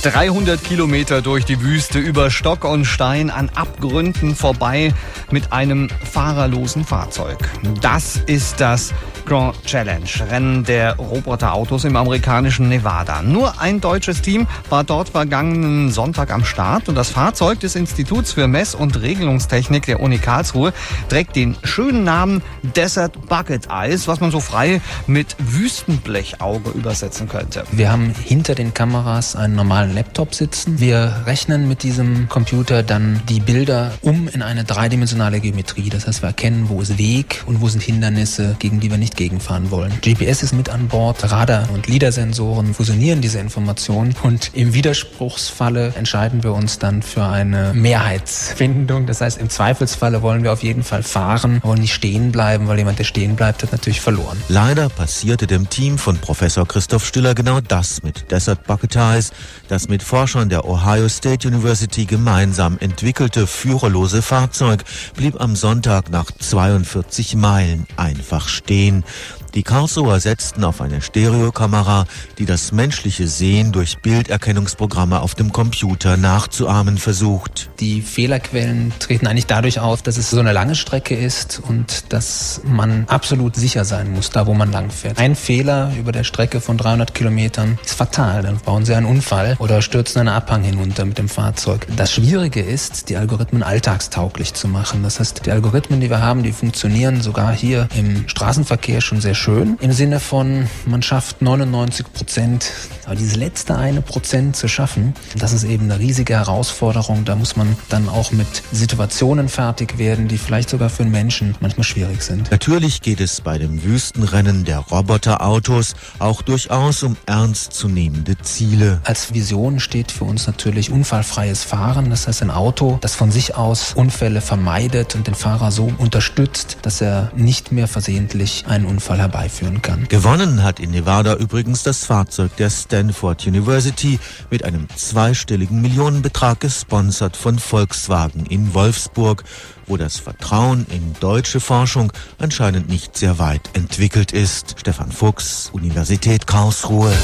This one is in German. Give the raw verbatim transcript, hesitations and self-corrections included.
dreihundert Kilometer durch die Wüste, über Stock und Stein, an Abgründen vorbei mit einem fahrerlosen Fahrzeug. Das ist das Grand Challenge, Rennen der Roboterautos im amerikanischen Nevada. Nur ein deutsches Team war dort vergangenen Sonntag am Start und das Fahrzeug des Instituts für Mess- und Regelungstechnik der Uni Karlsruhe trägt den schönen Namen Desert Bucket Eyes, was man so frei mit Wüstenblechauge übersetzen könnte. Wir haben hinter den Kameras einen normalen Laptop sitzen. Wir rechnen mit diesem Computer dann die Bilder um in eine dreidimensionale Geometrie. Das heißt, wir erkennen, wo ist Weg und wo sind Hindernisse, gegen die wir nicht gegenfahren wollen. G P S ist mit an Bord, Radar- und LIDAR-Sensoren fusionieren diese Informationen und im Widerspruchsfalle entscheiden wir uns dann für eine Mehrheitsfindung. Das heißt, im Zweifelsfalle wollen wir auf jeden Fall fahren, aber nicht stehen bleiben, weil jemand, der stehen bleibt, hat natürlich verloren. Leider passierte dem Team von Professor Christoph Stiller genau das mit Desert Bucket Eyes. Das mit Forschern der Ohio State University gemeinsam entwickelte führerlose Fahrzeug blieb am Sonntag nach zweiundvierzig Meilen einfach stehen. Die Karlsruher setzten auf eine Stereokamera, die das menschliche Sehen durch Bilderkennungsprogramme auf dem Computer nachzuahmen versucht. Die Fehlerquellen treten eigentlich dadurch auf, dass es so eine lange Strecke ist und dass man absolut sicher sein muss, da wo man langfährt. Ein Fehler über der Strecke von dreihundert Kilometern ist fatal. Dann bauen Sie einen Unfall oder stürzen einen Abhang hinunter mit dem Fahrzeug. Das Schwierige ist, die Algorithmen alltagstauglich zu machen. Das heißt, die Algorithmen, die wir haben, die funktionieren sogar hier im Straßenverkehr schon sehr schön. Im Sinne von, man schafft neunundneunzig Prozent, aber dieses letzte eine Prozent zu schaffen, das ist eben eine riesige Herausforderung. Da muss man dann auch mit Situationen fertig werden, die vielleicht sogar für einen Menschen manchmal schwierig sind. Natürlich geht es bei dem Wüstenrennen der Roboterautos auch durchaus um ernstzunehmende Ziele. Als Vision steht für uns natürlich unfallfreies Fahren. Das heißt, ein Auto, das von sich aus Unfälle vermeidet und den Fahrer so unterstützt, dass er nicht mehr versehentlich einen Unfall herbeiführen kann. Gewonnen hat in Nevada übrigens das Fahrzeug der Stanford University mit einem zweistelligen Millionenbetrag, gesponsert von Volkswagen in Wolfsburg, wo das Vertrauen in deutsche Forschung anscheinend nicht sehr weit entwickelt ist. Stefan Fuchs, Universität Karlsruhe.